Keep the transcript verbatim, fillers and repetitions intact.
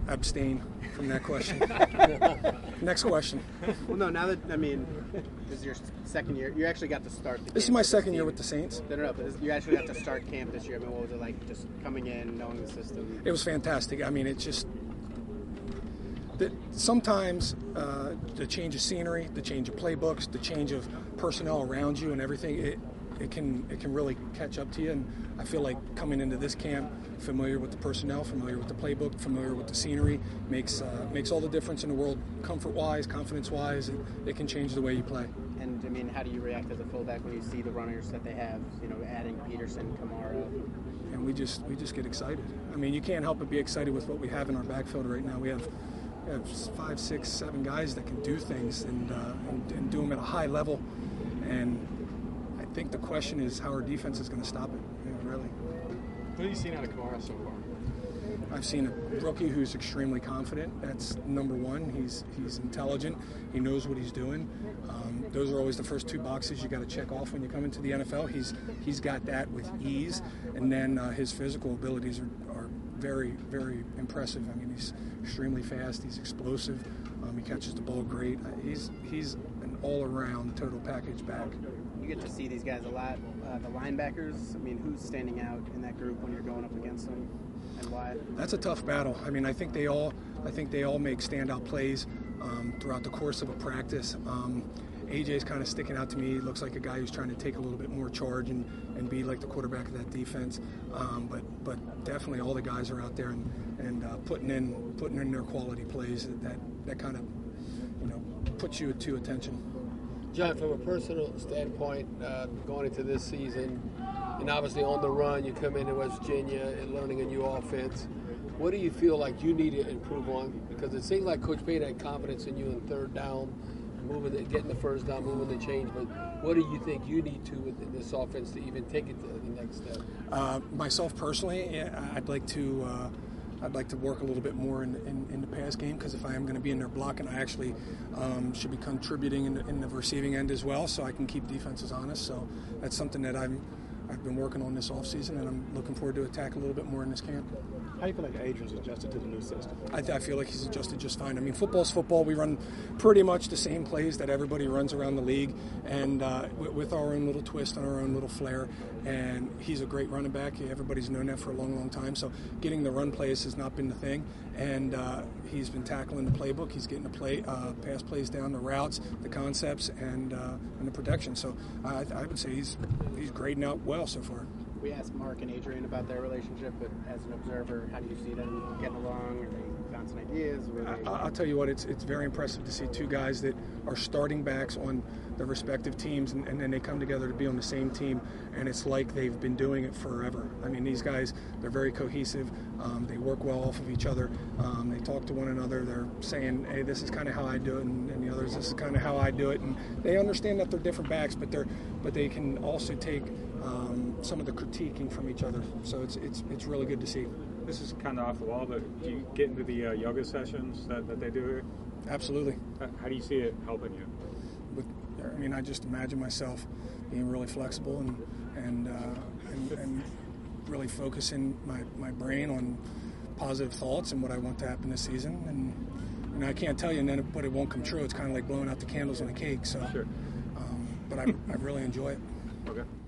abstain from that question. Next question. Well, no, now that, I mean, this is your second year. You actually got to start the This is my second year with the Saints. No, no, no, but this, you actually got to start camp this year. I mean, what was it like just coming in, knowing the system? It was fantastic. I mean, it just, the, sometimes uh, the change of scenery, the change of playbooks, the change of personnel around you and everything, it, it can it can really catch up to you. And I feel like coming into this camp, familiar with the personnel, familiar with the playbook, familiar with the scenery, makes uh, makes all the difference in the world, comfort-wise, confidence-wise. It, it can change the way you play. And, I mean, how do you react as a fullback when you see the runners that they have, you know, adding Peterson, Kamara? And we just we just get excited. I mean, you can't help but be excited with what we have in our backfield right now. We have, we have five, six, seven guys that can do things and, uh, and, and do them at a high level. And I think the question is how our defense is going to stop it, you know, really. What have you seen out of Kamara so far? I've seen a rookie who's extremely confident. That's number one. He's he's intelligent. He knows what he's doing. Um, those are always the first two boxes you got to check off when you come into the N F L. He's he's got that with ease, and then uh, his physical abilities are, are very very impressive. I mean, he's extremely fast. He's explosive. Um, he catches the ball great. He's he's an all-around total package back. You get to see these guys a lot. Uh, the linebackers, I mean, who's standing out in that group when you're going up against them, and why? That's a tough battle. I mean, I think they all, I think they all make standout plays um, throughout the course of a practice. Um, A J's kind of sticking out to me. He looks like a guy who's trying to take a little bit more charge and, and be like the quarterback of that defense. Um, but but definitely all the guys are out there and, and uh, putting in putting in their quality plays that that, that kind of you know puts you to attention. John, from a personal standpoint, uh, going into this season, and obviously on the run, you come into West Virginia and learning a new offense. What do you feel like you need to improve on? Because it seems like Coach Payton had confidence in you in third down, moving, the, getting the first down, moving the change. But what do you think you need to in this offense to even take it to the next step? Uh, myself personally, I'd like to. Uh, I'd like to work a little bit more in, in, in the pass game, because if I am going to be in there blocking, I actually um, should be contributing in the, in the receiving end as well, so I can keep defenses honest. So that's something that I'm, I've been working on this offseason, and I'm looking forward to attack a little bit more in this camp. How do you feel like Adrian's adjusted to the new system? I, I feel like he's adjusted just fine. I mean, football's football. We run pretty much the same plays that everybody runs around the league, and uh, with, with our own little twist and our own little flair. And he's a great running back. Everybody's known that for a long, long time. So getting the run plays has not been the thing. And uh, he's been tackling the playbook. He's getting the play, uh, pass plays down, the routes, the concepts, and uh, and the protection. So I, I would say he's he's grading out well so far. We asked Mark and Adrian about their relationship, but as an observer, how do you see them getting along? Are they bouncing ideas? They... I, I'll tell you what, it's it's very impressive to see two guys that are starting backs on their respective teams, and, and then they come together to be on the same team, and it's like they've been doing it forever. I mean, these guys, they're very cohesive. Um, they work well off of each other. Um, they talk to one another. They're saying, hey, this is kind of how I do it, and, and the others, this is kind of how I do it. And they understand that they're different backs, but they're but they can also take um, some of the critiquing from each other. So it's it's it's really good to see. This is kind of off the wall, but do you get into the uh, yoga sessions that, that they do here? Absolutely. How do you see it helping you? With, I mean, I just imagine myself being really flexible and and uh, and, and really focusing my, my brain on positive thoughts and what I want to happen this season. And, and I can't tell you, and then it, but it won't come true. It's kind of like blowing out the candles on a cake. So, sure. um, but I, I really enjoy it. Okay.